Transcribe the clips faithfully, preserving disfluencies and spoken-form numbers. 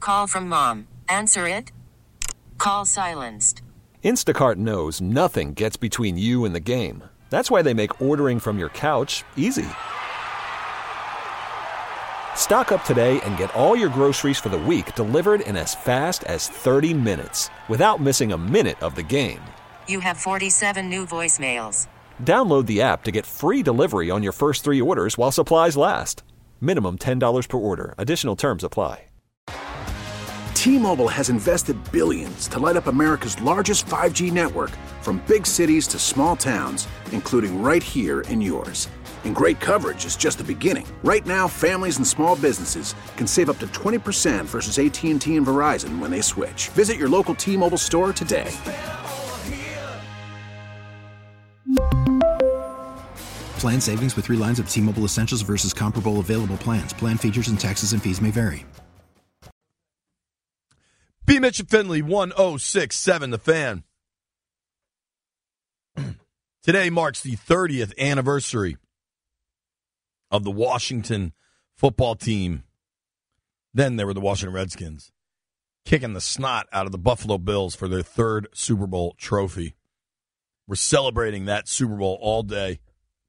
Call from mom. Answer it. Call silenced. Instacart knows nothing gets between you and the game. That's why they make ordering from your couch easy. Stock up today and get all your groceries for the week delivered in as fast as thirty minutes without missing a minute of the game. You have forty-seven new voicemails. Download the app to get free delivery on your first three orders while supplies last. Minimum ten dollars per order. Additional terms apply. T-Mobile has invested billions to light up America's largest five G network, from big cities to small towns, including right here in yours. And great coverage is just the beginning. Right now, families and small businesses can save up to twenty percent versus A T and T and Verizon when they switch. Visit your local T-Mobile store today. Plan savings with three lines of T-Mobile Essentials versus comparable available plans. Plan features and taxes and fees may vary. B. Mitch and Finley, one oh six point seven The Fan. Today marks the thirtieth anniversary of the Washington football team. Then they were the Washington Redskins, kicking the snot out of the Buffalo Bills for their third Super Bowl trophy. We're celebrating that Super Bowl all day.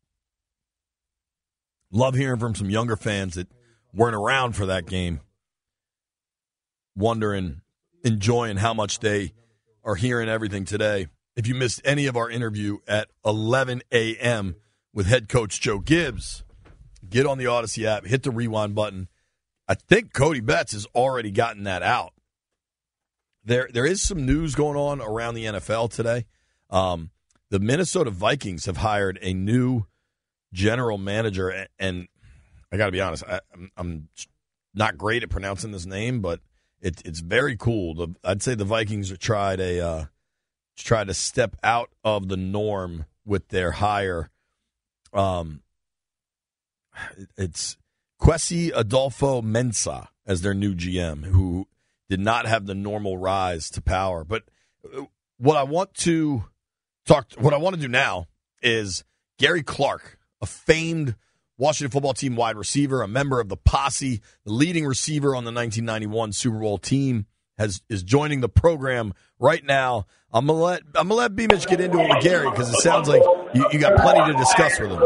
Love hearing from some younger fans that weren't around for that game, wondering, enjoying how much they are hearing everything today. If you missed any of our interview at eleven a.m. with head coach Joe Gibbs, get on the Odyssey app, hit the rewind button. I think Cody Betts has already gotten that out. There, there is some news going on around the N F L today. Um, the Minnesota Vikings have hired a new general manager, and I got to be honest, I, I'm, I'm not great at pronouncing this name, but it, it's very cool. The, I'd say the Vikings have tried a uh, tried to step out of the norm with their hire. Um, it, it's Kwesi Adolfo-Mensah as their new G M, who did not have the normal rise to power. But what I want to talk, what I want to do now is Gary Clark, a famed Washington football team wide receiver, a member of the Posse, the leading receiver on the nineteen ninety-one Super Bowl team, has is joining the program right now. I'm gonna let I'm gonna let B. Mitch get into it with Gary because it sounds like you, you got plenty to discuss with him.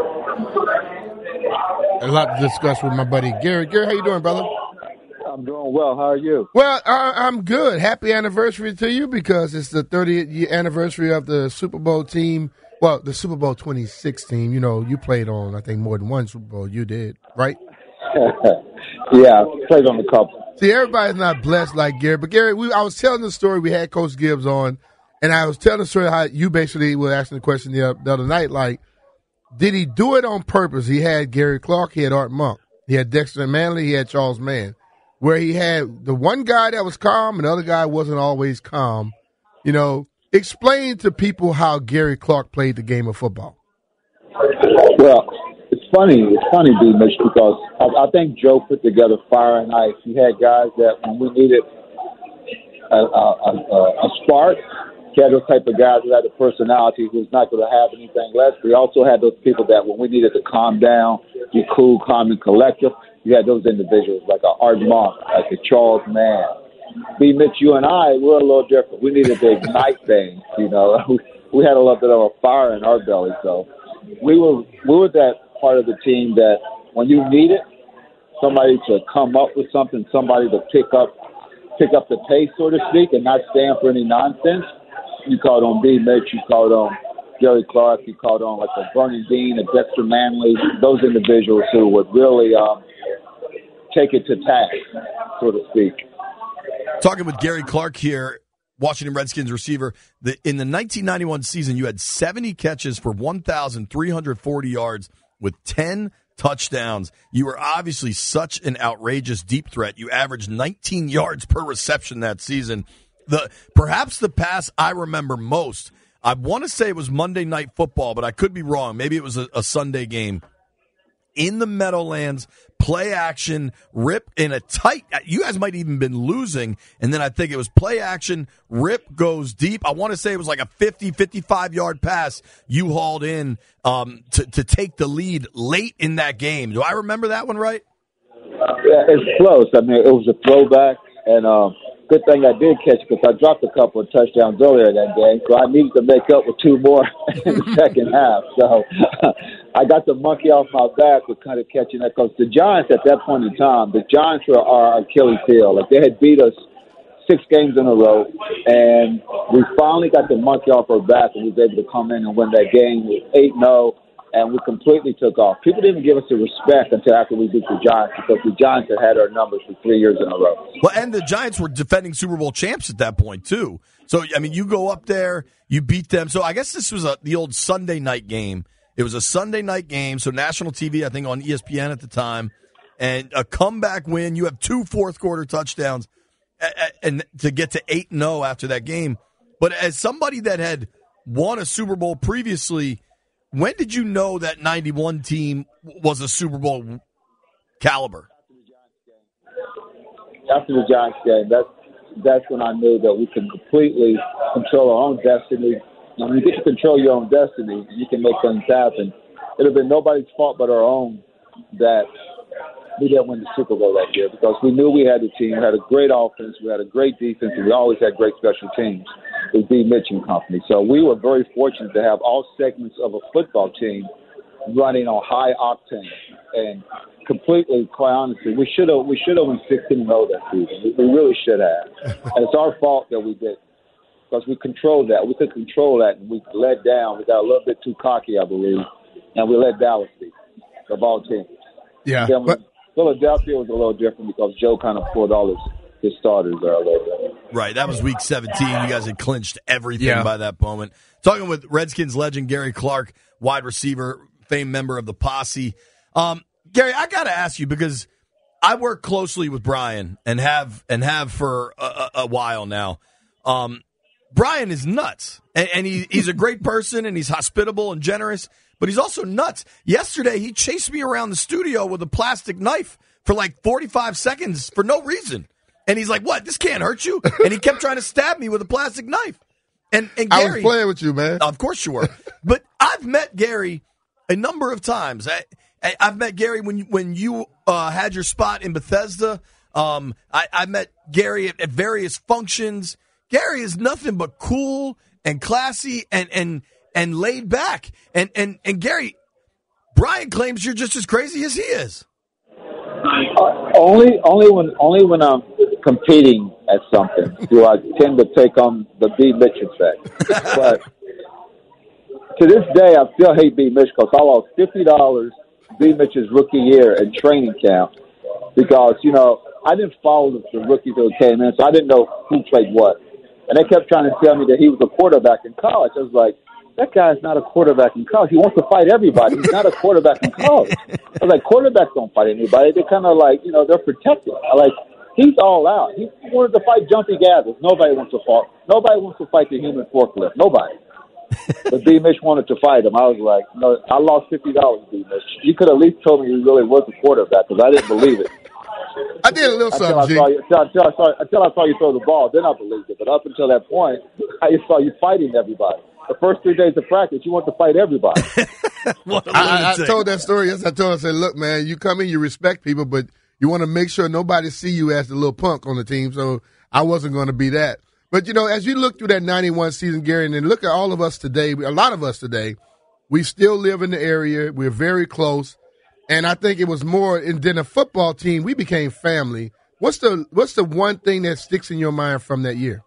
A lot to discuss with my buddy Gary. Gary, how you doing, brother? I'm doing well. How are you? Well, I, I'm good. Happy anniversary to you because it's the thirtieth year anniversary of the Super Bowl team. Well, the Super Bowl twenty sixteen, you know, you played on, I think, more than one Super Bowl. You did, right? Yeah, played on a couple. See, everybody's not blessed like Gary. But, Gary, we, I was telling the story. We had Coach Gibbs on, and I was telling the story how you basically were asking the question the, the other night, like, did he do it on purpose? He had Gary Clark. He had Art Monk. He had Dexter Manley. He had Charles Mann, where he had the one guy that was calm and the other guy wasn't always calm, you know. Explain to people how Gary Clark played the game of football. Well, it's funny. It's funny, B. Mitch, because I, I think Joe put together fire and ice. He had guys that when we needed a, a, a, a spark, he had those type of guys who had the personality who's not going to have anything less. We also had those people that when we needed to calm down, be cool, calm, and collective, you had those individuals like a Art Monk, like a Charles Mann. B. Mitch, you and I, we're a little different. We needed to ignite things, you know. We, we had a little bit of a fire in our belly, so we were we were that part of the team that when you needed somebody to come up with something, somebody to pick up pick up the pace, so to speak, and not stand for any nonsense, you called on B. Mitch, you called on Gary Clark, you called on like a Vernon Dean, a Dexter Manley, those individuals who would really um, take it to task, so to speak. Talking with Gary Clark here, Washington Redskins receiver. The, in the nineteen ninety-one season, you had seventy catches for one thousand three hundred forty yards with ten touchdowns. You were obviously such an outrageous deep threat. You averaged nineteen yards per reception that season. The perhaps the pass I remember most, I want to say it was Monday Night Football, but I could be wrong. Maybe it was a, a Sunday game. In the Meadowlands, play action, rip in a tight, you guys might even been losing, and then I think it was play action, rip goes deep. I want to say it was like a fifty, fifty-five-yard pass you hauled in um, to, to take the lead late in that game. Do I remember that one right? Yeah, it's close. I mean, it was a throwback, And um, good thing I did catch it because I dropped a couple of touchdowns earlier in that game, so I needed to make up with two more in the second half. So I got the monkey off my back with kind of catching that because the Giants at that point in time, the Giants were our Achilles heel. Like they had beat us six games in a row, and we finally got the monkey off our back and was able to come in and win that game with eight oh, and we completely took off. People didn't give us the respect until after we beat the Giants because the Giants had had our numbers for three years in a row. Well, and the Giants were defending Super Bowl champs at that point, too. So, I mean, you go up there, you beat them. So I guess this was a, the old Sunday night game. It was a Sunday night game, so national T V, I think, on E S P N at the time, and a comeback win. You have two fourth-quarter touchdowns and to get to eight and oh after that game. But as somebody that had won a Super Bowl previously, when did you know that ninety-one team was a Super Bowl caliber? After the Giants game, that's, that's when I knew that we can completely control our own destiny. And when you get to control your own destiny, you can make things happen. It would have been nobody's fault but our own that we didn't win the Super Bowl that year because we knew we had the team. We had a great offense. We had a great defense, and we always had great special teams. It was B. Mitch and company. So we were very fortunate to have all segments of a football team running on high octane. And completely, quite honestly, we should have we should have won sixteen and oh that season. We, we really should have. And it's our fault that we did because we controlled that. We could control that, and we let down. We got a little bit too cocky, I believe, and we let Dallas beat the ball team. Yeah, then but Philadelphia was a little different because Joe kind of pulled all his, his starters there a little bit. Right, that was week seventeen. You guys had clinched everything Yeah. by that moment. Talking with Redskins legend Gary Clark, wide receiver, famed member of the Posse. Um, Gary, I got to ask you because I work closely with Brian and have and have for a, a, a while now. Um, Brian is nuts, and, and he, he's a great person, and he's hospitable and generous. But he's also nuts. Yesterday, he chased me around the studio with a plastic knife for like forty-five seconds for no reason. And he's like, what? This can't hurt you? And he kept trying to stab me with a plastic knife. And, and Gary, I was playing with you, man. Of course you were. But I've met Gary a number of times. I, I, I've met Gary when you, when you uh, had your spot in Bethesda. Um, I, I met Gary at, at various functions. Gary is nothing but cool and classy and and and laid back. And, and, and Gary, Brian claims you're just as crazy as he is. Uh, only, only when, only when I'm competing at something do I tend to take on the B. Mitch effect. But to this day, I still hate B. Mitch because I lost fifty dollars B. Mitch's rookie year in training camp because, you know, I didn't follow the, the rookies who came in, so I didn't know who played what. And they kept trying to tell me that he was a quarterback in college. I was like, that guy's not a quarterback in college. He wants to fight everybody. He's not a quarterback in college. I was like, quarterbacks don't fight anybody. They're kind of like, you know, they're protected. I like, he's all out. He wanted to fight Jumpy Gathers. Nobody wants to fight. Nobody wants to fight the human forklift. Nobody. But B. Mitch wanted to fight him. I was like, no, I lost fifty dollars, B. Mitch. You could at least told me he really was a quarterback because I didn't believe it. I did a little until something, I saw you, until, until, I saw, until I saw you throw the ball, then I believed it. But up until that point, I just saw you fighting everybody. The first three days of practice, you want to fight everybody. I, I told that story. Yes, I told him, I said, look, man, you come in, you respect people, but you want to make sure nobody see you as the little punk on the team. So I wasn't going to be that. But, you know, as you look through that ninety-one season, Gary, and then look at all of us today, a lot of us today, we still live in the area. We're very close. And I think it was more than a football team. We became family. What's the what's the one thing that sticks in your mind from that year?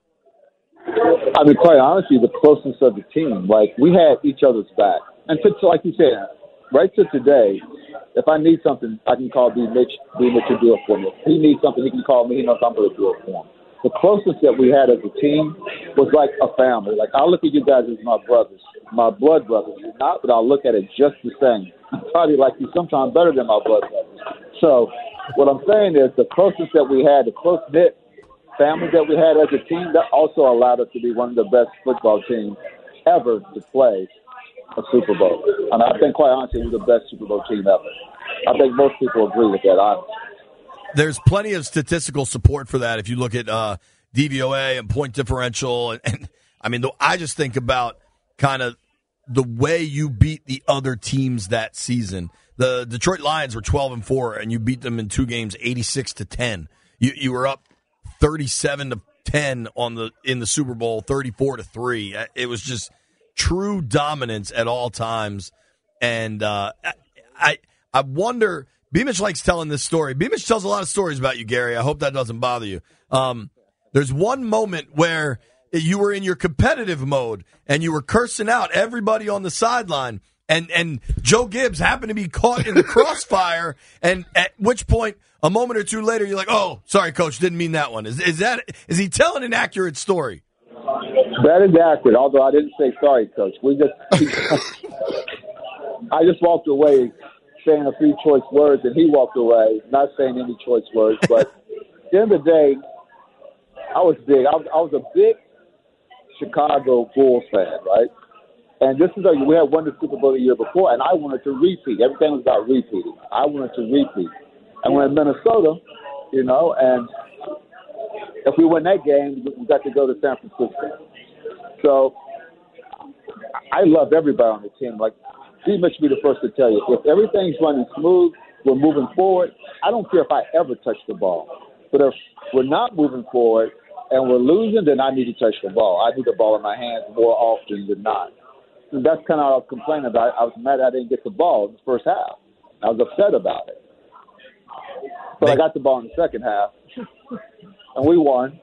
I mean, quite honestly, the closeness of the team. Like, we had each other's back. And to, like you said, right to today, if I need something, I can call B. Mitch. B. Mitch to do it for me. If he needs something, he can call me. He knows I'm going to do it for him. The closeness that we had as a team was like a family. Like, I look at you guys as my brothers, my blood brothers. Not that I look at it just the same. I probably like you sometimes better than my blood brothers. So what I'm saying is the closeness that we had, the close-knit family that we had as a team, that also allowed us to be one of the best football teams ever to play a Super Bowl. And I think, quite honestly, we're the best Super Bowl team ever. I think most people agree with that, honestly. There's plenty of statistical support for that if you look at uh, D V O A and point differential. And, and I mean, I just think about kind of the way you beat the other teams that season. The Detroit Lions were twelve and four, and you beat them in two games, eighty-six to ten. You you were up thirty-seven to ten on the in the Super Bowl, thirty-four to three. It was just true dominance at all times. And uh, I I wonder, Beamish likes telling this story. Beamish tells a lot of stories about you, Gary. I hope that doesn't bother you. Um, there's one moment where you were in your competitive mode and you were cursing out everybody on the sideline, and, and Joe Gibbs happened to be caught in the crossfire, and at which point, a moment or two later, you're like, oh, sorry, Coach, didn't mean that one. Is, is that is he telling an accurate story? That is accurate, although I didn't say sorry, Coach. We just I just walked away saying a few choice words, and he walked away not saying any choice words. But at the end of the day, I was big. I was, I was a big Chicago Bulls fan, right? And this is a, we had won the Super Bowl the year before, and I wanted to repeat. Everything was about repeating. I wanted to repeat. And we're in Minnesota, you know, and if we win that game, we got to go to San Francisco. So I love everybody on the team. Like, he must be the first to tell you, if everything's running smooth, we're moving forward, I don't care if I ever touch the ball. But if we're not moving forward and we're losing, then I need to touch the ball. I need the ball in my hands more often than not. And that's kind of what I was complaining about. I was mad I didn't get the ball in the first half. I was upset about it. But I got the ball in the second half, and we won.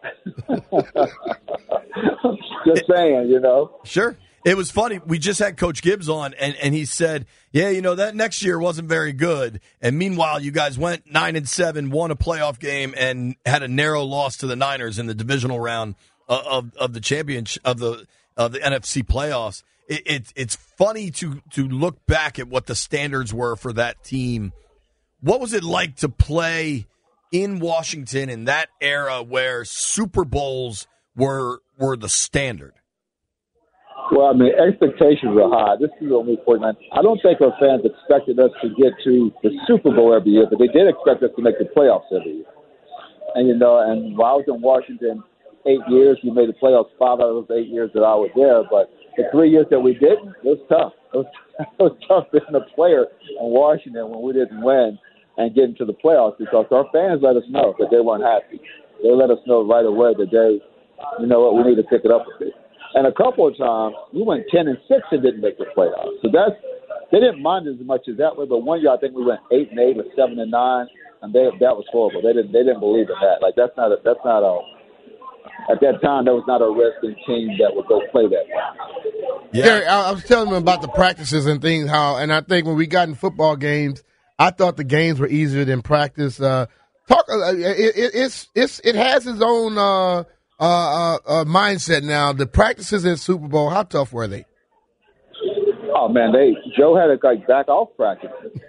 Just saying, you know. Sure. It was funny. We just had Coach Gibbs on, and, and he said, yeah, you know, that next year wasn't very good. And meanwhile, you guys went nine and seven, won a playoff game, and had a narrow loss to the Niners in the divisional round of, of, of the championship of the of the N F C playoffs. It, it, it's funny to to look back at what the standards were for that team. What was it like to play in Washington in that era where Super Bowls were were the standard? Well, I mean, expectations were high. This is only forty-nine. I don't think our fans expected us to get to the Super Bowl every year, but they did expect us to make the playoffs every year. And, you know, and while I was in Washington eight years, we made the playoffs five out of those eight years that I was there. But the three years that we didn't, it was tough. It was, it was tough being a player in Washington when we didn't win and get into the playoffs, because our fans let us know that they weren't happy. They let us know right away that they, you know what, we need to pick it up a bit. And a couple of times, we went ten and six and didn't make the playoffs. So that's, they didn't mind as much as that way. But one year, I think we went eight and eight or seven and nine, and they, that was horrible. They didn't, they didn't believe in that. Like, that's not a, that's not a, at that time, there was not a wrestling team that would go play that way. Yeah. Gary, I, I was telling them about the practices and things, how, and I think when we got in football games, I thought the games were easier than practice. Uh, talk, uh, it, it, it's, it's, it has its own, uh, Uh, uh, uh, mindset now. The practices in Super Bowl, how tough were they? Oh man, they Joe had to like back off practice.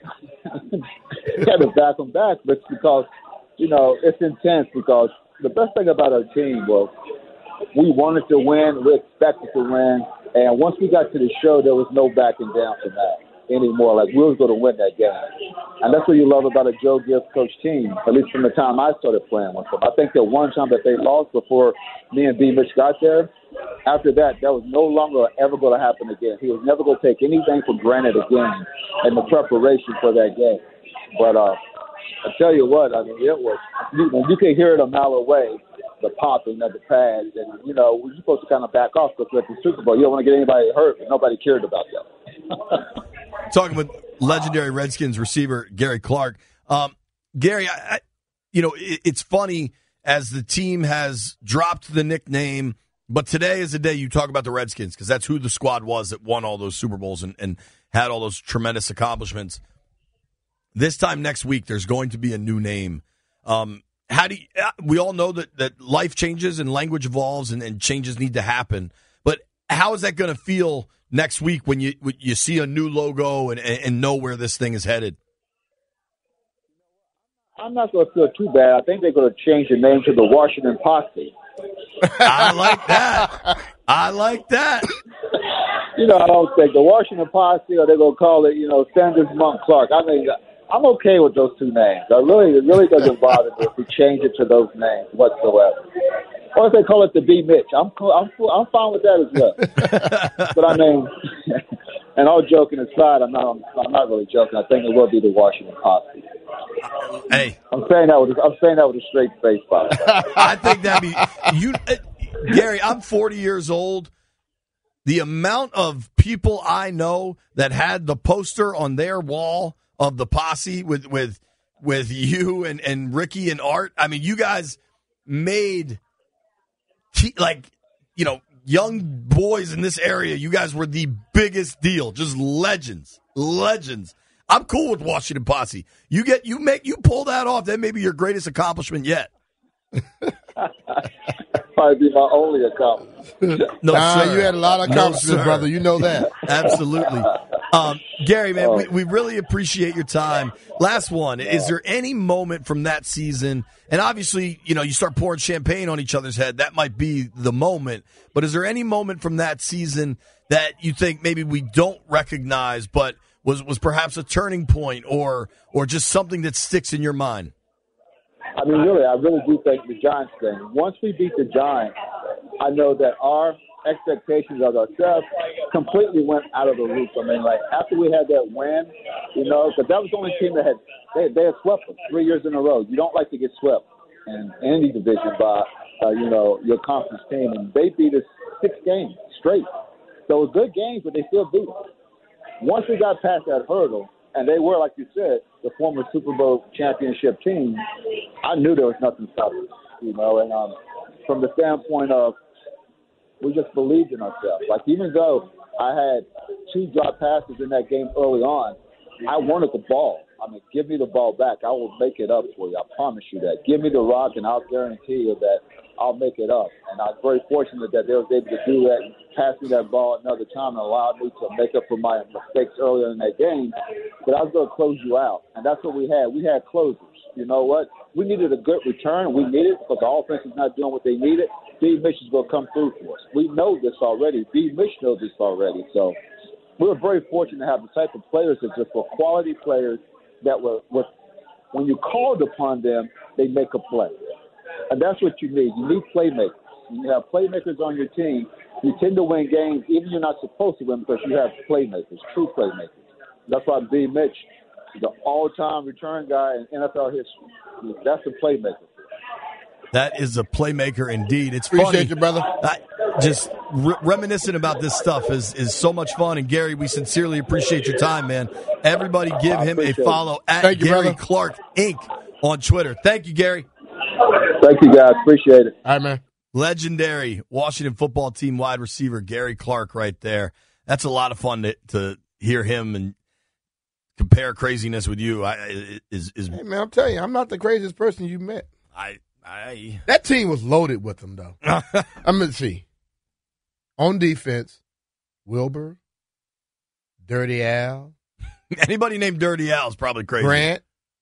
He had to back them back, but it's because you know it's intense. Because the best thing about our team was we wanted to win, we expected to win, and once we got to the show, there was no backing down from that anymore. Like, we were going to win that game. And that's what you love about a Joe Gibbs coach team, at least from the time I started playing with them. I think that one time that they lost before me and B. Mitch got there, after that, that was no longer ever going to happen again. He was never going to take anything for granted again in the preparation for that game. But uh, I tell you what, I mean, it was, you, you can hear it a mile away, the popping of the pads. And, you know, we're supposed to kind of back off because we're at the Super Bowl. You don't want to get anybody hurt, but nobody cared about that. Talking with legendary Redskins receiver Gary Clark. Um, Gary, I, I, you know, it, it's funny as the team has dropped the nickname, but today is the day you talk about the Redskins because that's who the squad was that won all those Super Bowls and, and had all those tremendous accomplishments. This time next week, there's going to be a new name. Um, how do you, we all know that, that life changes and language evolves and, and changes need to happen, but how is that going to feel next week when you when you see a new logo and, and know where this thing is headed? I'm not going to feel too bad. I think they're going to change the name to the Washington Posse. I like that. I like that. You know, I don't think the Washington Posse, or they're going to call it, you know, Sanders Monk Clark. I mean, I'm okay with those two names. I really, it really doesn't bother me if we change it to those names whatsoever. Or if they call it the B. Mitch, I'm cool, I'm cool, I'm fine with that as well. But I mean, and all joking aside, I'm not I'm not really joking. I think it will be the Washington Posse. Hey, I'm saying that with a, I'm saying that with a straight face, by the way. I think that'd be you, uh, Gary. I'm forty years old. The amount of people I know that had the poster on their wall of the posse with with with you and, and Ricky and Art. I mean, you guys made like you know young boys in this area. You guys were the biggest deal, just legends, legends. I'm cool with Washington Posse. You get you make you pull that off. That may be your greatest accomplishment yet. Probably be my only accomplishment. No, nah, sir. You had a lot of accomplishments, no, brother. You know that. Absolutely. Um, Gary, man, we, we really appreciate your time. Last one. Is there any moment from that season, and obviously, you know, you start pouring champagne on each other's head, that might be the moment, but is there any moment from that season that you think maybe we don't recognize but was, was perhaps a turning point or or just something that sticks in your mind? I mean, really, I really do think the Giants thing. Once we beat the Giants, I know that our expectations of ourselves completely went out of the roof. I mean, like, after we had that win, you know, because that was the only team that had they, they had swept us three years in a row. You don't like to get swept in any division by, uh, you know, your conference team. And they beat us six games straight. So it was good games, but they still beat us. Once we got past that hurdle, and they were, like you said, the former Super Bowl championship team, I knew there was nothing stopping us, you know. And um, from the standpoint of we just believed in ourselves. Like, even though I had two drop passes in that game early on, I wanted the ball. I mean, give me the ball back. I will make it up for you. I promise you that. Give me the rock, and I'll guarantee you that I'll make it up. And I was very fortunate that they was able to do that and pass me that ball another time and allowed me to make up for my mistakes earlier in that game. But I was going to close you out, and that's what we had. We had closers. You know what? We needed a good return. We needed it because the offense is not doing what they needed. B. Mitch is going to come through for us. We know this already. B. Mitch knows this already. So we were very fortunate to have the type of players that just were quality players that were, were when you called upon them, they make a play. And that's what you need. You need playmakers. When you have playmakers on your team, you tend to win games even you're not supposed to win because you have playmakers, true playmakers. That's why B. Mitch is the all-time return guy in N F L history. That's a playmaker. That is a playmaker indeed. It's Appreciate funny. you, brother. I, just re- reminiscing about this stuff is, is so much fun. And, Gary, we sincerely appreciate your time, man. Everybody give him a follow at Thank you, Gary brother. Clark Incorporated on Twitter. Thank you, Gary. Thank you, guys. Appreciate it. All right, man. Legendary Washington football team wide receiver Gary Clark right there. That's a lot of fun to, to hear him and compare craziness with you. I, is, is, Hey, man, I'm telling you, I'm not the craziest person you met. I, I, That team was loaded with them, though. I'm going to see. On defense, Wilbur, Dirty Al, anybody named Dirty Al is probably crazy. Grant.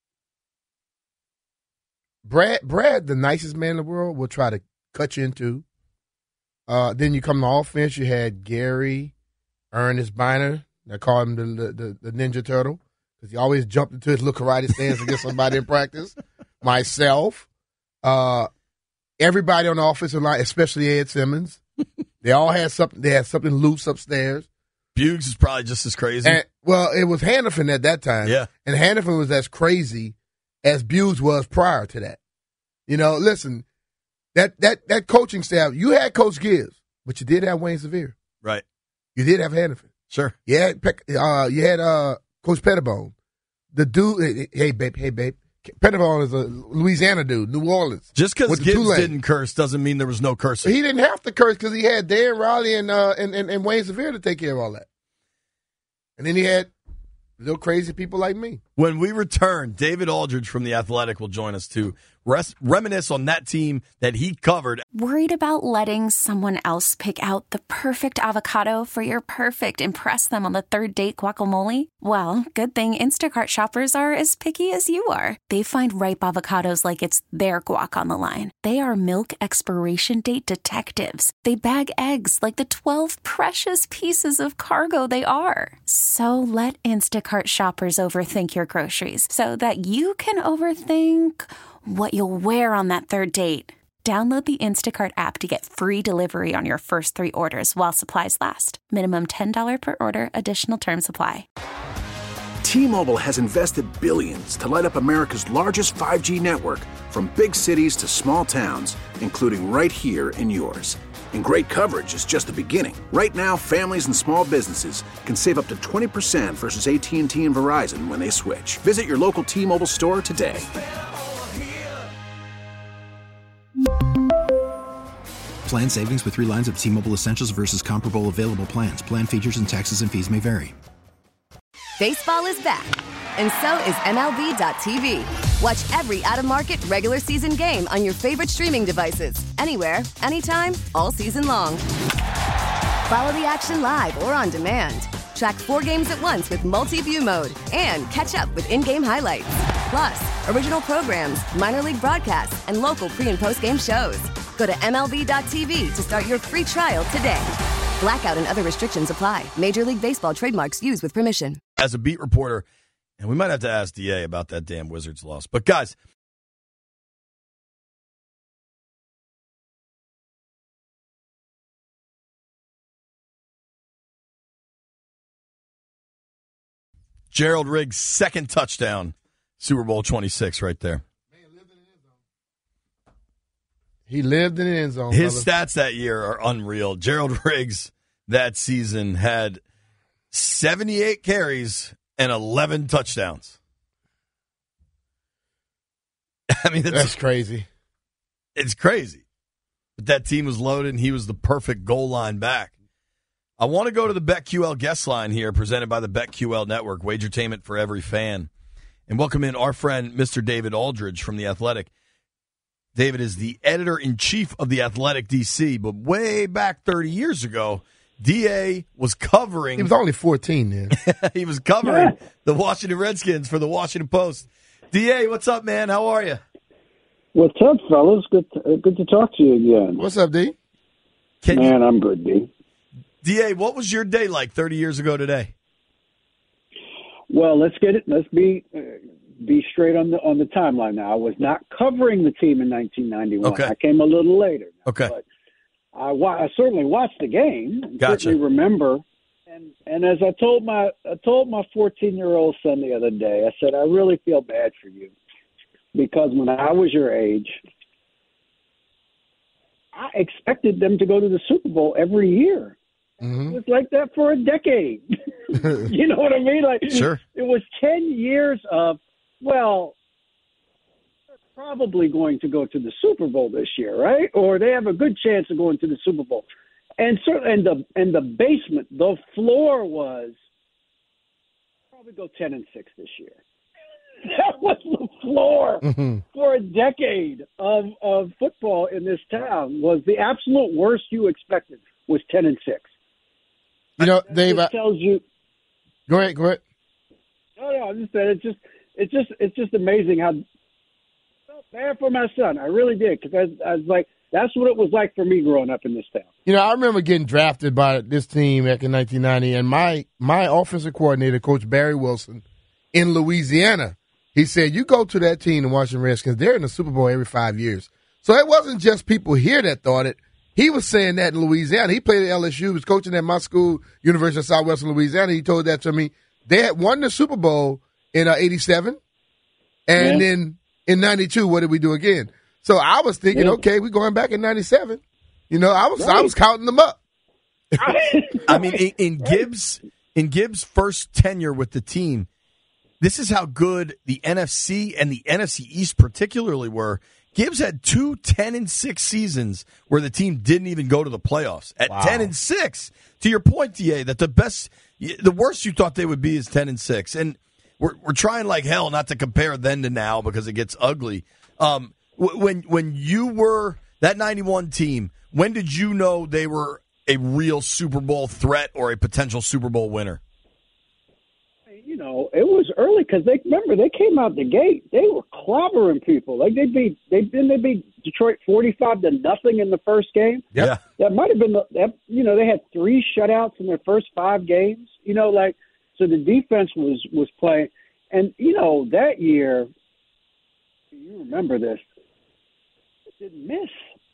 Brad, Brad, the nicest man in the world, will try to cut you into. Uh, then you come to offense, you had Gary, Ernest Biner. They call him the, the, the Ninja Turtle because he always jumped into his little karate stance against somebody in practice. Myself. Uh, everybody on the offensive line, especially Ed Simmons, they all had something. They had something loose upstairs. Buggs is probably just as crazy. And, well, it was Hannafin at that time. Yeah. And Hannafin was as crazy as Buggs was prior to that. You know, listen, that that that coaching staff, you had Coach Gibbs, but you did have Wayne Sevier. Right. You did have Hannafin. Sure. You had uh, you had uh, Coach Pettibone. The dude, hey babe, hey babe. Pettibone is a Louisiana dude, New Orleans. Just because Gibbs Tulane. didn't curse doesn't mean there was no cursing. He didn't have to curse because he had Dan Riley and, uh, and, and and Wayne Sevier to take care of all that. And then he had little crazy people like me. When we return, David Aldridge from The Athletic will join us to res- reminisce on that team that he covered. Worried about letting someone else pick out the perfect avocado for your perfect impress them on the third date guacamole? Well, good thing Instacart shoppers are as picky as you are. They find ripe avocados like it's their guac on the line. They are milk expiration date detectives. They bag eggs like the twelve precious pieces of cargo they are. So let Instacart shoppers overthink your groceries so that you can overthink what you'll wear on that third date. Download the Instacart app to get free delivery on your first three orders while supplies last. Minimum ten dollars per order. Additional terms apply. T-Mobile has invested billions to light up America's largest five G network, from big cities to small towns, including right here in yours. And great coverage is just the beginning. Right now, families and small businesses can save up to twenty percent versus A T and T and Verizon when they switch. Visit your local T-Mobile store today. Plan savings with three lines of T-Mobile Essentials versus comparable available plans. Plan features and taxes and fees may vary. Baseball is back, and so is M L B dot T V. Watch every out-of-market regular season game on your favorite streaming devices, anywhere, anytime, all season long. Follow the action live or on demand. Track four games at once with multi-view mode and catch up with in-game highlights. Plus, original programs, minor league broadcasts, and local pre- and post-game shows. Go to M L B dot T V to start your free trial today. Blackout and other restrictions apply. Major League Baseball trademarks used with permission. As a beat reporter, and we might have to ask D A about that damn Wizards loss. But, guys, Gerald Riggs' second touchdown, Super Bowl twenty-six right there. He lived in the end zone. His brother. stats that year are unreal. Gerald Riggs that season had seventy-eight carries and eleven touchdowns. I mean, it's, that's crazy. It's crazy. But that team was loaded, and he was the perfect goal line back. I want to go to the BetQL guest line here, presented by the BetQL Network, wagertainment for every fan, and welcome in our friend, Mister David Aldridge from The Athletic. David is the editor-in-chief of The Athletic D C, but way back thirty years ago, D A was covering... He was only fourteen then. He was covering the Washington Redskins for the Washington Post. D A, what's up, man? How are you? What's up, fellas? Good to, uh, good to talk to you again. What's up, D? Can man, you, I'm good, D. D A, what was your day like thirty years ago today? Well, let's get it. Let's be... Uh, be straight on the on the timeline now. I was not covering the team in nineteen ninety-one. Okay. I came a little later. Okay. But I, wa- I certainly watched the game. And Gotcha. Certainly remember. And and as I told my I told my fourteen-year-old son the other day, I said, I really feel bad for you. Because when I was your age, I expected them to go to the Super Bowl every year. Mm-hmm. It was like that for a decade. You know what I mean? Like, sure. It was ten years of, well, they're probably going to go to the Super Bowl this year, right? Or they have a good chance of going to the Super Bowl. And certainly, and the and the basement, the floor was probably go ten and six this year. That was the floor mm-hmm. for a decade of of football in this town. Was the absolute worst you expected was ten and six. You know, That Dave. just I, tells you. go ahead. Go ahead. No, no, I'm just saying it's just it's just it's just amazing how I felt bad for my son. I really did, because I, I was like, that's what it was like for me growing up in this town. You know, I remember getting drafted by this team back in nineteen ninety, and my my offensive coordinator, Coach Barry Wilson, in Louisiana, he said, "You go to that team, the Washington Redskins. They're in the Super Bowl every five years." So it wasn't just people here that thought it. He was saying that in Louisiana. He played at L S U. He was coaching at my school, University of Southwestern Louisiana. He told that to me. They had won the Super Bowl in uh, eighty-seven, and Yeah. then in ninety-two, what did we do again? So I was thinking, Yeah. okay, we're going back in ninety-seven. You know, I was I Right. was counting them up. I mean, in, in Gibbs in Gibbs' first tenure with the team, this is how good the N F C and the N F C East particularly were. Gibbs had two ten and six seasons where the team didn't even go to the playoffs. At Wow. ten and six, to your point, D A, that the best, the worst you thought they would be is ten and six, and we're we're trying like hell not to compare then to now because it gets ugly. Um, when when you were that ninety-one team, when did you know they were a real Super Bowl threat or a potential Super Bowl winner? You know, it was early because they remember they came out the gate. They were clobbering people. Like they beat they didn't they beat Detroit forty-five to nothing in the first game. Yep. Yeah, that might have been the that, you know they had three shutouts in their first five games. You know, like so the defense was was playing, and you know that year, you remember this, it didn't miss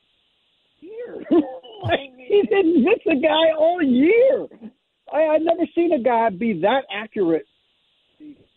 year. Like, he didn't miss a guy all year. I I'd never seen a guy be that accurate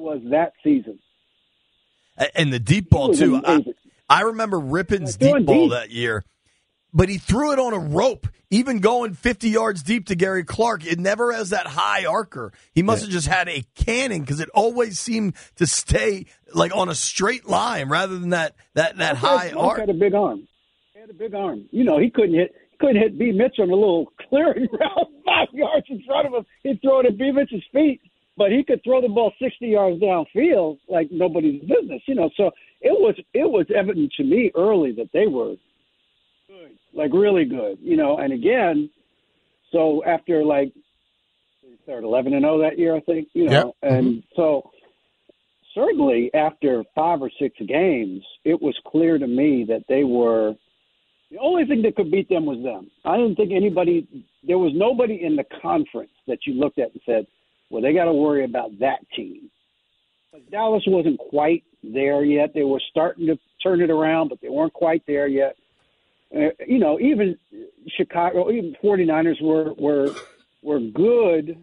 was that season. And the deep ball, too. I, I remember Rippon's deep ball that year, but he threw it on a rope, even going fifty yards deep to Gary Clark. It never has that high arcer. He must yeah. have just had a cannon because it always seemed to stay like on a straight line rather than that that, that high arc. He had a big arm. He had a big arm. You know, he couldn't hit he couldn't hit B. Mitch on a little clearing route five yards in front of him. He'd throw it at B. Mitch's feet. But he could throw the ball sixty yards downfield like nobody's business, you know. So it was it was evident to me early that they were good, like really good, you know. And again, so after like they started eleven and zero that year, I think, you know. Yep. And mm-hmm. so certainly after five or six games, it was clear to me that they were the only thing that could beat them was them. I didn't think anybody. There was nobody in the conference that you looked at and said, well, they got to worry about that team. But Dallas wasn't quite there yet. They were starting to turn it around, but they weren't quite there yet. Uh, you know, even Chicago, even 49ers were were were good.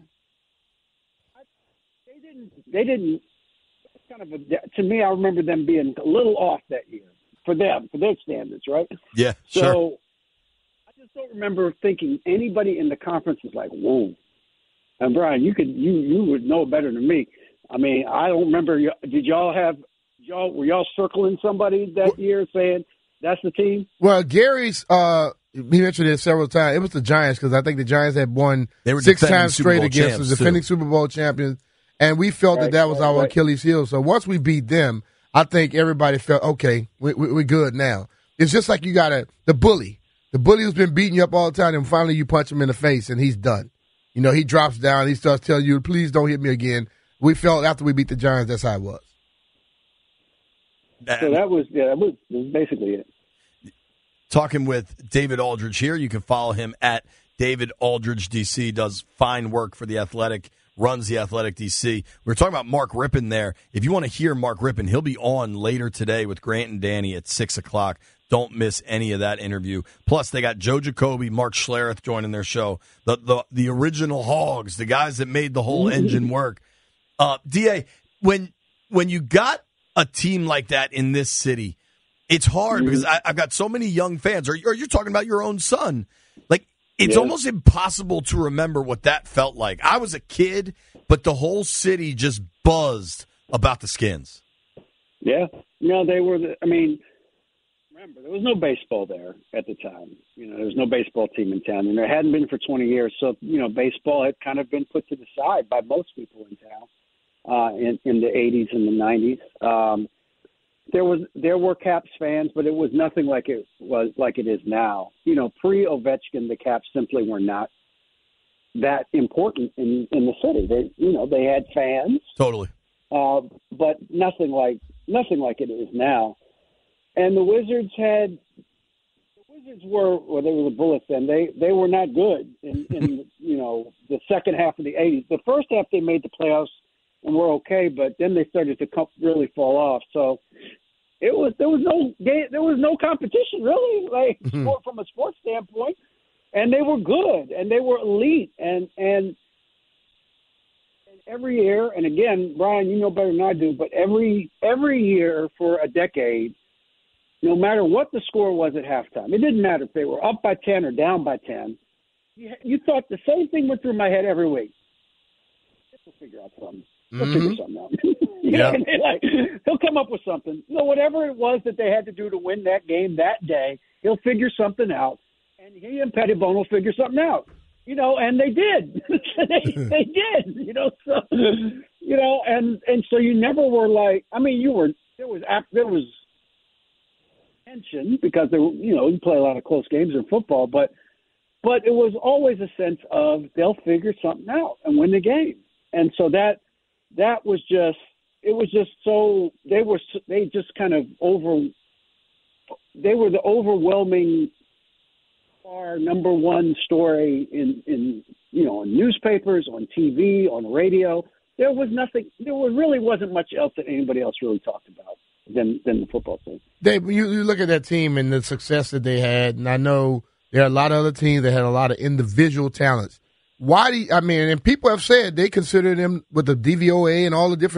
They didn't. They didn't. Kind of a, to me, I remember them being a little off that year for them, for their standards, right? Yeah, so, sure. I just don't remember thinking anybody in the conference was like, whoa. And Brian, you could you you would know better than me. I mean, I don't remember. Did y'all have y'all were y'all circling somebody that year saying that's the team? Well, Gary's uh, he mentioned it several times. It was the Giants because I think the Giants had won they were six times straight against the defending Super Bowl champions, and we felt right, that that was right, our right. Achilles heel. So once we beat them, I think everybody felt okay. We, we, we're good now. It's just like you got a the bully, the bully who's been beating you up all the time, and finally you punch him in the face, and he's done. You know, he drops down. He starts telling you, please don't hit me again. We felt after we beat the Giants, that's how it was. So that was, yeah, that was, that was basically it. Talking with David Aldridge here. You can follow him at David Aldridge D C. Does fine work for The Athletic, runs The Athletic D C. We were talking about Mark Rippon there. If you want to hear Mark Rippon, he'll be on later today with Grant and Danny at six o'clock. Don't miss any of that interview. Plus, they got Joe Jacoby, Mark Schlereth joining their show. The the the original Hogs, the guys that made the whole engine work. Uh, D A, when when you got a team like that in this city, it's hard because I, I've got so many young fans. Or, or you're talking about your own son. Like, it's yeah. almost impossible to remember what that felt like. I was a kid, but the whole city just buzzed about the Skins. Yeah. No, they were, the, I mean, remember, there was no baseball there at the time. You know, there was no baseball team in town, and there hadn't been for twenty years. So, you know, baseball had kind of been put to the side by most people in town uh, in, in the eighties and the nineties. Um, there was there were Caps fans, but it was nothing like it was like it is now. You know, pre-Ovechkin, the Caps simply were not that important in, in the city. They, you know, they had fans, totally, uh, but nothing like nothing like it is now. And the Wizards had the Wizards were well, they were the Bullets then. They they were not good in, in you know the second half of the eighties. The first half they made the playoffs and were okay, but then they started to come, really fall off. So it was there was no there was no competition really, like mm-hmm. sport, from a sports standpoint. And they were good, and they were elite, and and and every year, and again, Brian, you know better than I do, but every every year for a decade, no matter what the score was at halftime, it didn't matter if they were up by ten or down by ten. You, you thought the same thing went through my head every week. We'll figure out something. We'll mm-hmm. figure something out. you yeah. know, like, he'll come up with something. You know, whatever it was that they had to do to win that game that day, he'll figure something out, and he and Pettibone will figure something out. You know, and they did. they, they did. You know, so you know, and and so you never were like. I mean, you were there was there was tension because there were, you know, you play a lot of close games in football, but but it was always a sense of they'll figure something out and win the game, and so that. That was just, it was just so, they were, they just kind of over, they were the overwhelming, our number one story in, in, you know, in newspapers, on T V, on radio. There was nothing, there was, really wasn't much else that anybody else really talked about than, than the football team. Dave, you, you look at that team and the success that they had, and I know there are a lot of other teams that had a lot of individual talents. Why do you, I mean, and people have said they consider them with the D V O A and all the different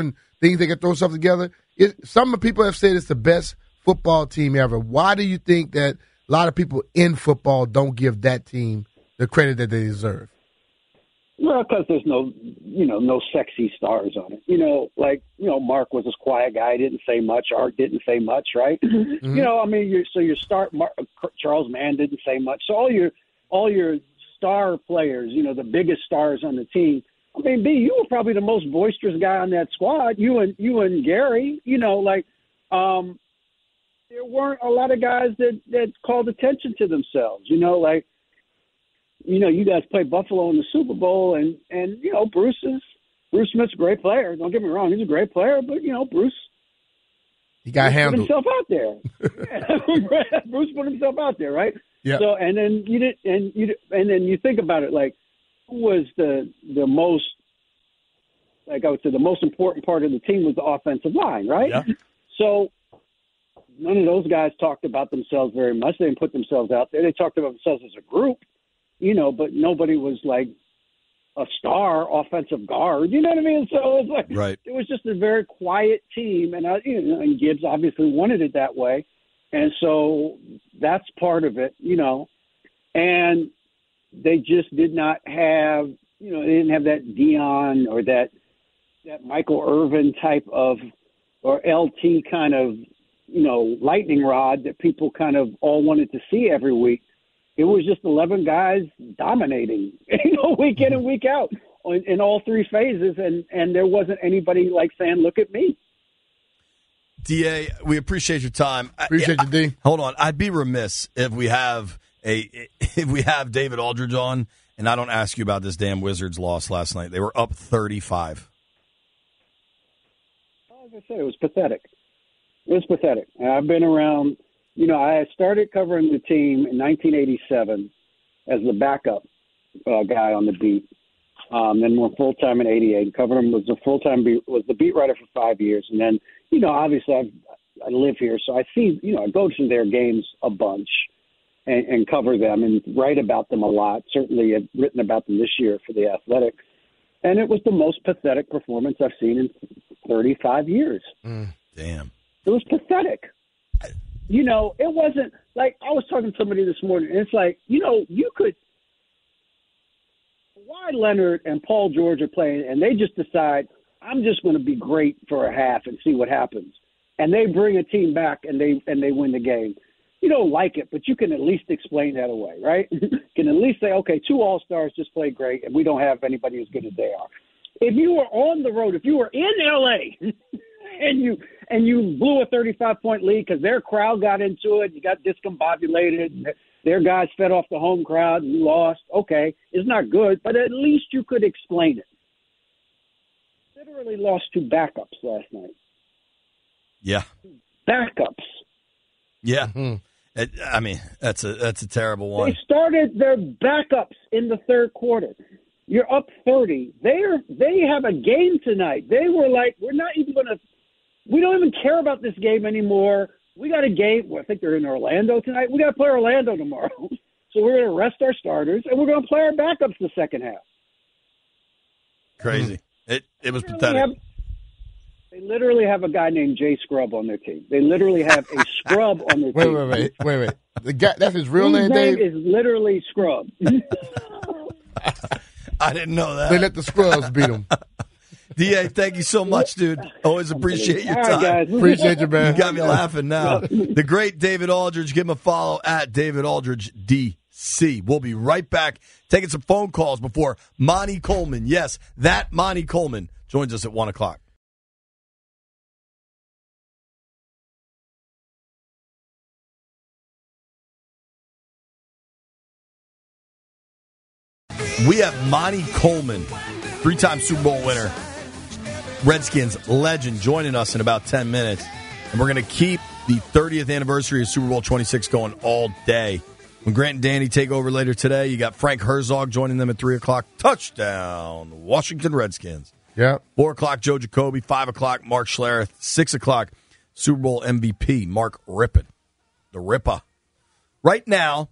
think they can throw something together. It, some people have said it's the best football team ever. Why do you think that a lot of people in football don't give that team the credit that they deserve? Well, because there's no, you know, no sexy stars on it. You know, like, you know, Mark was this quiet guy, didn't say much. Art didn't say much, right? Mm-hmm. You know, I mean, you so your start, Mark, Charles Mann didn't say much. So all your all your star players, you know, the biggest stars on the team. I mean, B, you were probably the most boisterous guy on that squad. You and you and Gary, you know, like um, there weren't a lot of guys that that called attention to themselves. You know, like. You know, you guys played Buffalo in the Super Bowl, and, and you know, Bruce is Bruce Smith's a great player. Don't get me wrong, he's a great player, but you know, Bruce he got Bruce handled. Put himself out there. Bruce put himself out there, right? Yeah. So, and then you did, and you did, and then you think about it, like who was the the most, like I would say, the most important part of the team was the offensive line, right? Yeah. So. None of those guys talked about themselves very much. They didn't put themselves out there. They talked about themselves as a group. You know, but nobody was like a star offensive guard. You know what I mean? So it was like right. It was just a very quiet team, and I, you know, and Gibbs obviously wanted it that way, and so that's part of it. You know, and they just did not have, you know, they didn't have that Dion or that that Michael Irvin type of or L T kind of, you know, lightning rod that people kind of all wanted to see every week. It was just eleven guys dominating, you know, week in and week out in, in all three phases, and, and there wasn't anybody like saying, look at me. D A, we appreciate your time. Appreciate I, you, D. Hold on. I'd be remiss if we have a if we have David Aldridge on, and I don't ask you about this damn Wizards loss last night. They were up thirty-five. As I said, it was pathetic. It was pathetic. And I've been around. You know, I started covering the team in nineteen eighty-seven as the backup uh, guy on the beat. Um, then went full time in eighty-eight. Covered him was a full time beat, was the beat writer for five years. And then, you know, obviously I've, I live here, so I see, you know, I go to their games a bunch and, and cover them and write about them a lot. Certainly, I've written about them this year for the Athletic. And it was the most pathetic performance I've seen in thirty-five years. Mm, damn, it was pathetic. You know, it wasn't like I was talking to somebody this morning, and it's like, you know, you could. Why Leonard and Paul George are playing, and they just decide, I'm just going to be great for a half and see what happens. And they bring a team back, and they and they win the game. You don't like it, but you can at least explain that away, right? You can at least say, okay, two All-Stars just played great, and we don't have anybody as good as they are. If you were on the road, if you were in L A and you and you blew a thirty-five point lead because their crowd got into it, you got discombobulated, and their guys fed off the home crowd, and you lost. Okay, it's not good, but at least you could explain it. Literally lost two backups last night. Yeah, backups. Yeah, mm-hmm. it, I mean that's a that's a terrible one. They started their backups in the third quarter. You're up thirty. They're they have a game tonight. They were like, we're not even going to. We don't even care about this game anymore. We got a game. Well, I think they're in Orlando tonight. We got to play Orlando tomorrow. So we're going to rest our starters, and we're going to play our backups the second half. Crazy. Mm-hmm. It it was they pathetic. Have, they literally have a guy named Jay Scrub on their team. They literally have a scrub on their wait, team. Wait, wait, wait, wait. The guy, that's his real Whose name, Dave? name is literally Scrub. I didn't know that. They let the Scrubs beat them. D A, thank you so much, dude. Always appreciate your All time. right, guys. Appreciate you, man. You got me laughing now. The great David Aldridge. Give him a follow at David Aldridge D C. We'll be right back taking some phone calls before Monty Coleman. Yes, that Monty Coleman joins us at one o'clock. We have Monty Coleman, three-time Super Bowl winner, Redskins legend, joining us in about ten minutes. And we're going to keep the thirtieth anniversary of Super Bowl twenty-six going all day. When Grant and Danny take over later today, you got Frank Herzog joining them at three o'clock. Touchdown, Washington Redskins. Yeah. four o'clock, Joe Jacoby. five o'clock, Mark Schlereth. six o'clock, Super Bowl M V P, Mark Rippon. The Ripper. Right now,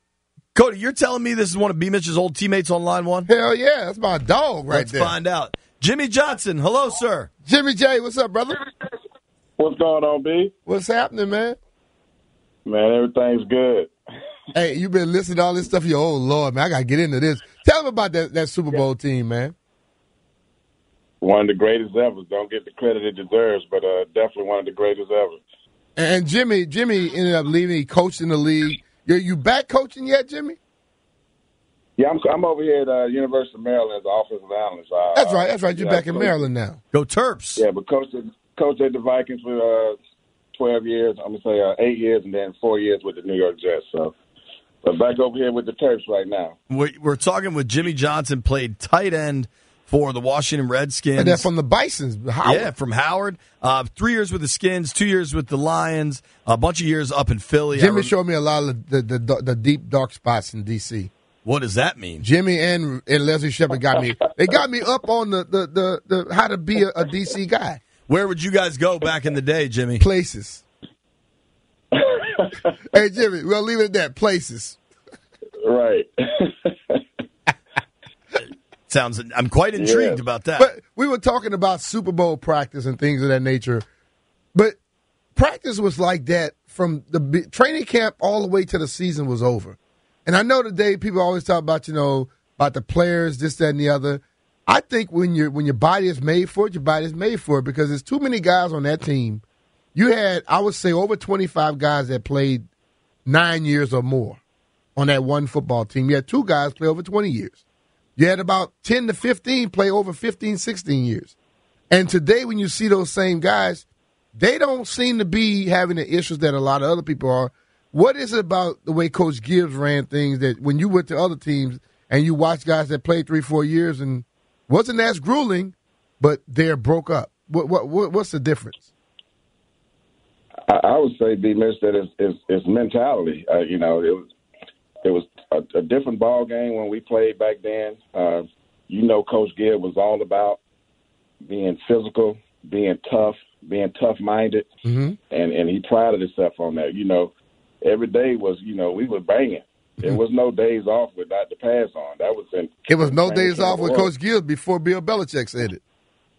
Cody, you're telling me this is one of B. Mitch's old teammates on line one? Hell yeah, that's my dog right Let's there. Let's find out. Jimmy Johnson. Hello, sir. Jimmy J, what's up, brother? What's going on, B? What's happening, man? Man, everything's good. Hey, you been listening to all this stuff. Your old Lord, man. I got to get into this. Tell them about that, that Super Bowl team, man. One of the greatest ever. Don't get the credit it deserves, but uh, definitely one of the greatest ever. And Jimmy, Jimmy ended up leaving. He coached in the league. You you back coaching yet, Jimmy? Yeah, I'm I'm over here at uh, University of Maryland as an offensive analyst. Uh, That's right. That's right. You're yeah, back in Maryland now. Go Terps. Yeah, but coached at, coached at the Vikings for uh, twelve years. I'm gonna say uh, eight years, and then four years with the New York Jets. So, but back over here with the Terps right now. We're talking with Jimmy Johnson. Played tight end for the Washington Redskins. And they're from the Bisons. Howard. Yeah, from Howard. Uh, three years with the Skins, two years with the Lions, a bunch of years up in Philly. Jimmy showed me a lot of the, the, the, the deep, dark spots in D C. What does that mean? Jimmy and, and Leslie Shepard got me. They got me up on the, the, the, the how to be a, a D C guy. Where would you guys go back in the day, Jimmy? Places. Hey, Jimmy, we'll leave it at that. Places. Right. Sounds. I'm quite intrigued yeah. about that. But we were talking about Super Bowl practice and things of that nature. But practice was like that from the training camp all the way to the season was over. And I know today people always talk about, you know, about the players, this, that, and the other. I think when your when your body is made for it, your body is made for it because there's too many guys on that team. You had, I would say, over twenty-five guys that played nine years or more on that one football team. You had two guys play over twenty years. You had about ten to fifteen play over fifteen, sixteen years. And today when you see those same guys, they don't seem to be having the issues that a lot of other people are. What is it about the way Coach Gibbs ran things that when you went to other teams and you watch guys that played three, four years and wasn't as grueling, but they're broke up? What, what, what what's the difference? I, I would say, B. Mitch, that it's, it's, it's mentality. Uh, you know, it was it was a, a different ball game when we played back then. Uh, you know, Coach Gibbs was all about being physical, being tough, being tough-minded, mm-hmm. and, and he prided himself on that. You know, every day was, you know, we were banging. There was no days off without the pass on. That was in. It was no days off with Coach Gibbs before Bill Belichick said it.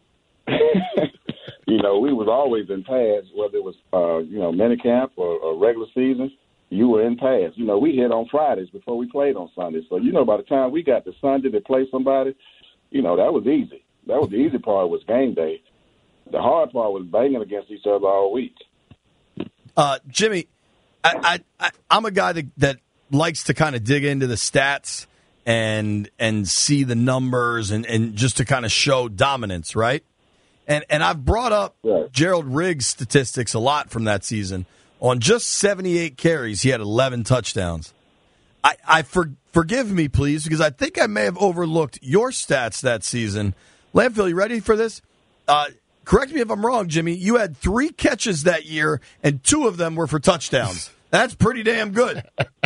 You know, we was always in pads, whether it was, uh, you know, minicamp or, or regular season. You were in pads. You know, we hit on Fridays before we played on Sundays. So, you know, by the time we got to Sunday to play somebody, you know, that was easy. That was the easy part was game day. The hard part was banging against each other all week. Uh, Jimmy, I, I, I, I'm a guy that, that likes to kind of dig into the stats and and see the numbers and, and just to kind of show dominance, right? And and I've brought up right. Gerald Riggs' statistics a lot from that season. On just seventy-eight carries, he had eleven touchdowns. I, I for, forgive me, please, because I think I may have overlooked your stats that season. Landfill, you ready for this? Uh, correct me if I'm wrong, Jimmy. You had three catches that year, and two of them were for touchdowns. That's pretty damn good.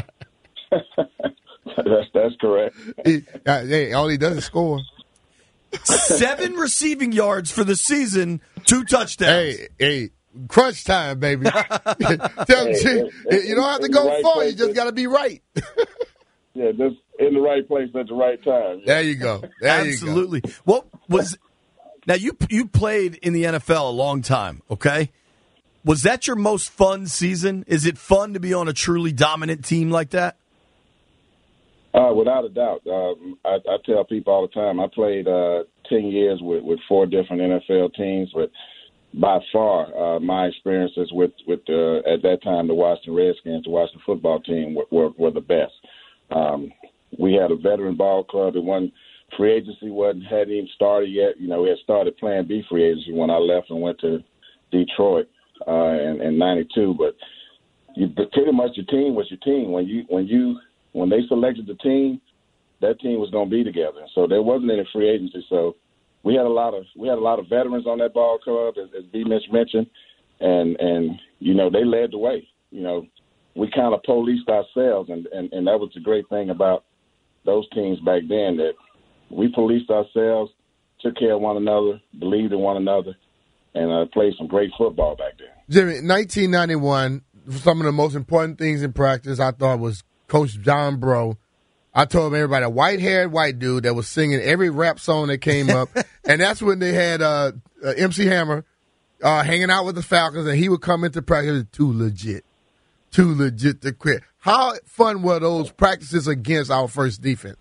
that's that's correct. He, uh, hey, all he does is score. Seven receiving yards for the season, two touchdowns. Hey, hey. Crunch time, baby. Tell hey, you, hey, you don't have to go right far. You just got to be right. Yeah, just in the right place at the right time. There you go. There Absolutely. You go. What was now? You you played in the N F L a long time. Okay, was that your most fun season? Is it fun to be on a truly dominant team like that? Uh, without a doubt. Um, I, I tell people all the time. I played uh, ten years with, with four different N F L teams, but by far, uh, my experiences with, with uh, at that time, the Washington Redskins, the Washington football team were, were, were the best. Um, we had a veteran ball club. It wasn't, free agency wasn't, hadn't even started yet. You know, we had started playing B free agency when I left and went to Detroit uh, in, in ninety-two. But you, pretty much your team was your team. When you when you when they selected the team, that team was going to be together. So there wasn't any free agency. So We had a lot of we had a lot of veterans on that ball club, as, as B. Mitch mentioned, and and you know they led the way. You know, we kind of policed ourselves, and, and, and that was the great thing about those teams back then, that we policed ourselves, took care of one another, believed in one another, and uh, played some great football back then. Jimmy, nineteen ninety-one, some of the most important things in practice I thought was Coach John Breaux I told everybody a white-haired white dude that was singing every rap song that came up, and that's when they had uh, uh, M C Hammer uh, hanging out with the Falcons, and he would come into practice too legit, too legit to quit. How fun were those practices against our first defense?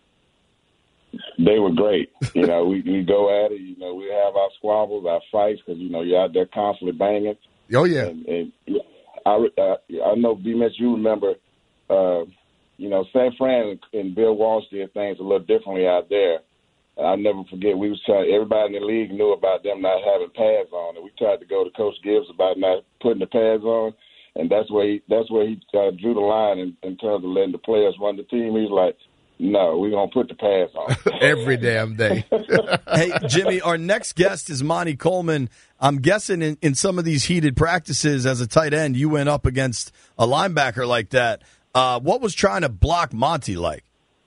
They were great. You know, we, we go at it. You know, we have our squabbles, our fights, because, you know, you're out there constantly banging. Oh, yeah. And, and I, I, I know, B-Mitch, you remember, uh, you know, San Fran and Bill Walsh did things a little differently out there. I'll never forget, we was trying, everybody in the league knew about them not having pads on, and we tried to go to Coach Gibbs about not putting the pads on, and that's where he, that's where he uh, drew the line in, in terms of letting the players run the team. He's like, no, we're going to put the pads on. Every damn day. Hey, Jimmy, our next guest is Monty Coleman. I'm guessing in, in some of these heated practices as a tight end, you went up against a linebacker like that. Uh, what was trying to block Monty like?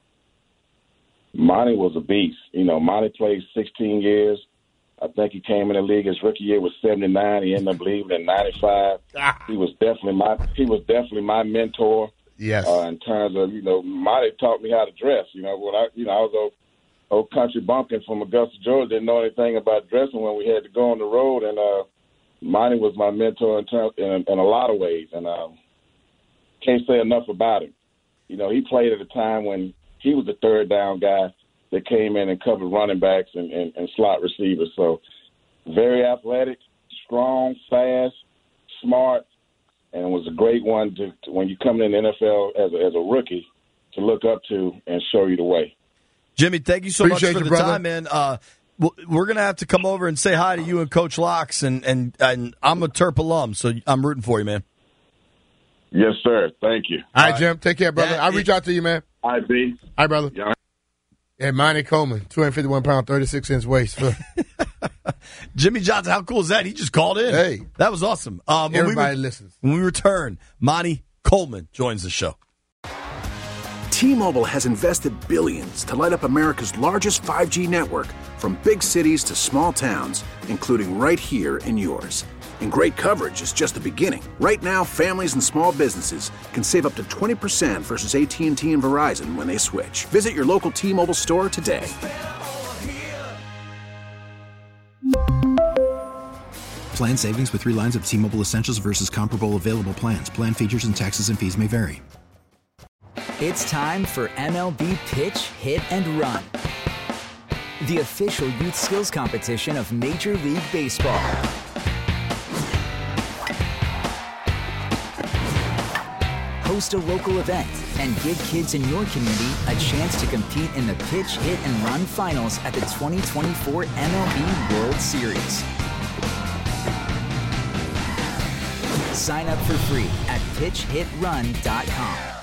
Monty was a beast. You know, Monty played sixteen years. I think he came in the league his rookie year was seventy-nine. He ended up leaving in ninety-five. Ah. He was definitely my he was definitely my mentor. Yes. Uh, in terms of, you know, Monty taught me how to dress. You know, when I you know I was old, old country bumpkin from Augusta, Georgia, didn't know anything about dressing when we had to go on the road, and uh, Monty was my mentor in terms in, in a lot of ways, and um, can't say enough about him. You know, he played at a time when he was the third down guy that came in and covered running backs and, and, and slot receivers. So very athletic, strong, fast, smart, and was a great one to, to when you come in the N F L as a, as a rookie to look up to and show you the way. Jimmy, thank you so Appreciate much for you, the brother. time, man. Uh, we're going to have to come over and say hi to you and Coach Locks, and, and, and I'm a Terp alum, so I'm rooting for you, man. Yes, sir. Thank you. All right, Jim. Take care, brother. That I'll reach is- out to you, man. I B. All right, brother. Yeah. And Monty Coleman, two hundred fifty-one pound, thirty-six inch waist. Jimmy Johnson, how cool is that? He just called in. Hey. That was awesome. Um, when Everybody we re- listens. When we return, Monty Coleman joins the show. T-Mobile has invested billions to light up America's largest five G network, from big cities to small towns, including right here in yours. And great coverage is just the beginning. Right now, families and small businesses can save up to twenty percent versus A T and T and Verizon when they switch. Visit your local T-Mobile store today. Plan savings with three lines of T-Mobile Essentials versus comparable available plans. Plan features and taxes and fees may vary. It's time for M L B Pitch, Hit, and Run, the official youth skills competition of Major League Baseball. Host a local event and give kids in your community a chance to compete in the Pitch, Hit, and Run finals at the twenty twenty-four M L B World Series. Sign up for free at pitch hit run dot com.